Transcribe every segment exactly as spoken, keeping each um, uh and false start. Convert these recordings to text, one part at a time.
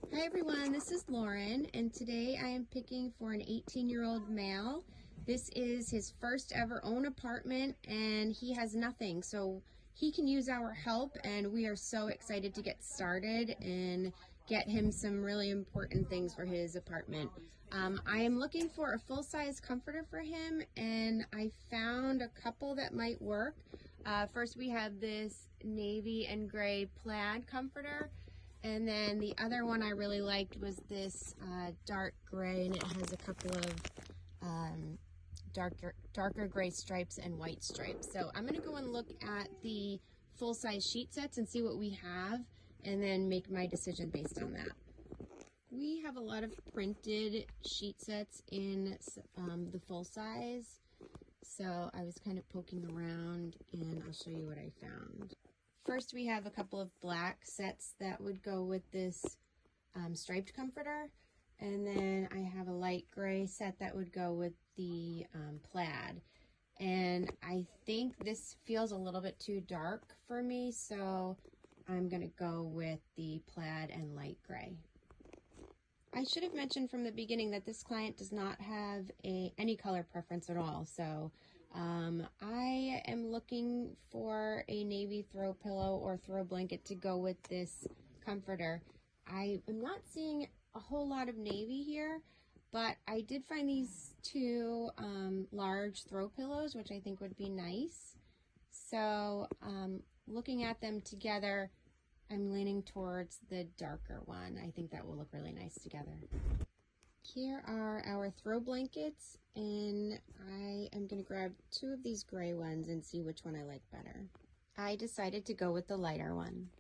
Hi everyone, this is Lauren, and today I am picking for an eighteen year old male. This is his first ever own apartment and he has nothing, so he can use our help, and we are so excited to get started and get him some really important things for his apartment. Um, I am looking for a full-size comforter for him, and I found a couple that might work. Uh, first we have this navy and gray plaid comforter. And then the other one I really liked was this uh, dark gray, and it has a couple of um, darker, darker gray stripes and white stripes. So I'm gonna go and look at the full-size sheet sets and see what we have, and then make my decision based on that. We have a lot of printed sheet sets in um, the full size, so I was kind of poking around, and I'll show you what I found. First, we have a couple of black sets that would go with this um, striped comforter. And then I have a light gray set that would go with the um, plaid. And I think this feels a little bit too dark for me, so I'm gonna go with the plaid and light gray. I should have mentioned from the beginning that this client does not have a any color preference at all. So um, I am looking for a navy throw pillow or throw blanket to go with this comforter. I am not seeing a whole lot of navy here, but I did find these two um, large throw pillows, which I think would be nice. So um, looking at them together, I'm leaning towards the darker one. I think that will look really nice together. Here are our throw blankets, and I am gonna grab two of these gray ones and see which one I like better. I decided to go with the lighter one.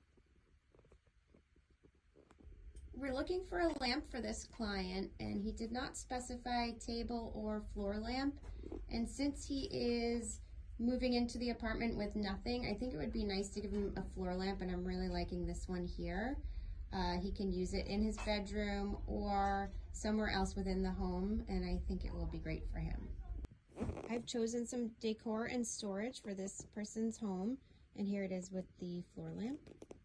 We're looking for a lamp for this client, and he did not specify table or floor lamp. And since he is moving into the apartment with nothing, I think it would be nice to give him a floor lamp, and I'm really liking this one here. Uh, he can use it in his bedroom or somewhere else within the home, and I think it will be great for him. I've chosen some decor and storage for this person's home, and here it is with the floor lamp.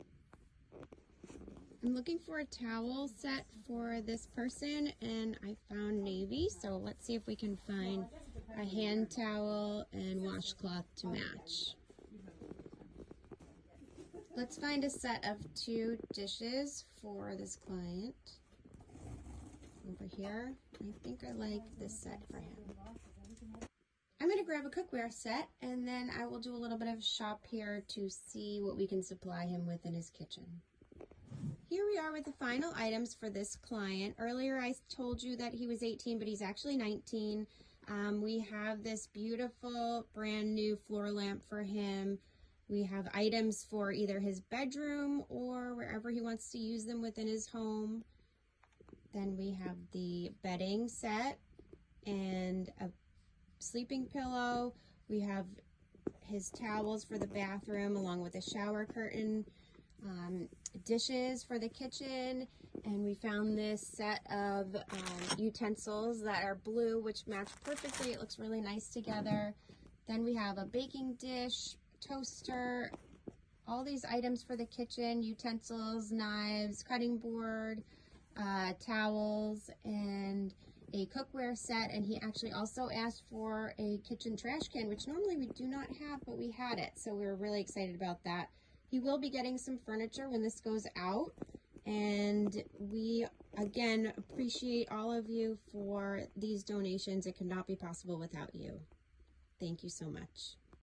I'm looking for a towel set for this person, and I found navy, so let's see if we can find a hand towel and washcloth to match. Let's find a set of two dishes for this client. Over here, I think I like this set for him. I'm gonna grab a cookware set, and then I will do a little bit of shop here to see what we can supply him with in his kitchen. Here we are with the final items for this client. Earlier I told you that he was eighteen, but he's actually nineteen. Um, we have this beautiful brand new floor lamp for him. We have items for either his bedroom or wherever he wants to use them within his home. Then we have the bedding set and a sleeping pillow. We have his towels for the bathroom along with a shower curtain. Um, dishes for the kitchen, and we found this set of um, utensils that are blue, which match perfectly. It looks really nice together. Then we have a baking dish, toaster, all these items for the kitchen, utensils, knives, cutting board, uh, towels, and a cookware set. And he actually also asked for a kitchen trash can, which normally we do not have, but we had it, so we were really excited about that. He will be getting some furniture when this goes out, and we again appreciate all of you for these donations. It could not be possible without you. Thank you so much.